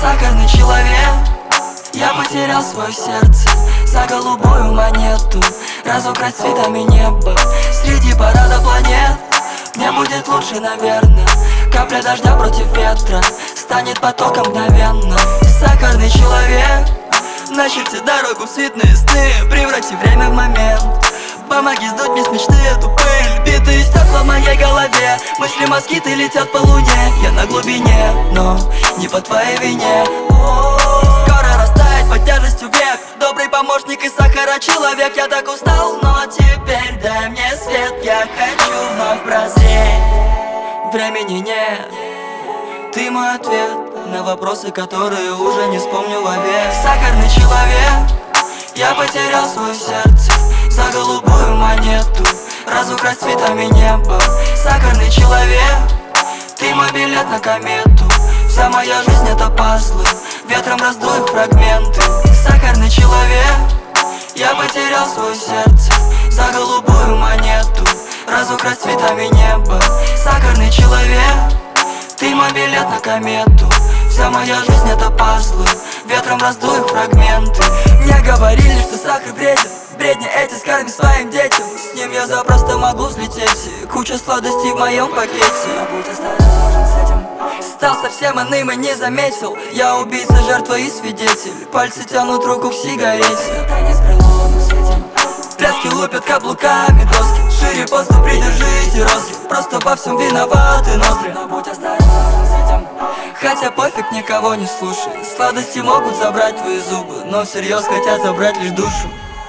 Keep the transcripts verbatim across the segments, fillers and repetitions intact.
Сахарный человек, я потерял свое сердце за голубую монету. Разукрась цветами неба среди парада планет. Мне будет лучше, наверное. Капля дождя против ветра станет потоком мгновенно. Сахарный человек, начерти дорогу в светные сны, преврати время в момент. Помоги сдуть мне с мечты эту пыль. Битые стекла в моей голове, мысли москиты летят по луне. Я на глубине, но не по твоей вине. Скоро растает под тяжестью век. Добрый помощник и сахара человек. Я так устал, но теперь дай мне свет. Я хочу вновь прозреть. Времени нет, ты мой ответ на вопросы, которые уже не вспомню вовек. Сахарный человек, я потерял свое сердце за голубую монету. Разукрась цветами неба. Сахарный человек, ты мой билет на комету. Вся моя жизнь это пазлы, ветром раздую фрагменты. Сахарный человек, я потерял свое сердце за голубую монету. Разукрась цветами неба. Сахарный человек, ты мой билет на комету. Вся моя жизнь это пазлы, ветром раздую фрагменты. Мне говорили, что сахар вреден, бредни эти скарми своим детям. С ним я запросто могу взлететь. Куча сладостей в моем пакете. Но будь осторожен с этим. Стал совсем иным и не заметил. Я убийца, жертва и свидетель. Пальцы тянут руку к сигарете. Танец преломный светим. Пляски лупят каблуками доски. Шире просто придержите розги. Просто во всем виноваты ноздри. Но будь осторожен с этим. Хотя пофиг, никого не слушай. Сладости могут забрать твои зубы, но всерьез хотят забрать лишь душу.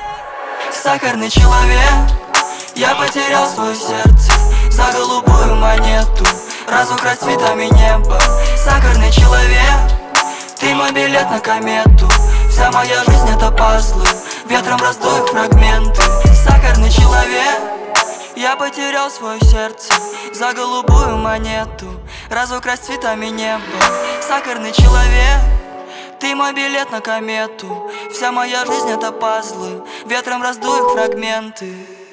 Сахарный человек, я потерял свое сердце за голубую монету. Разукрась цветами неба. Сахарный человек, ты мой билет на комету. Вся моя жизнь это пазлы, ветром раздую фрагменты. Сахарный человек, я потерял свое сердце за голубую монету. Разукрась цветами неба. Сахарный человек, ты мой билет на комету. Вся моя жизнь это пазлы, ветром раздую фрагменты.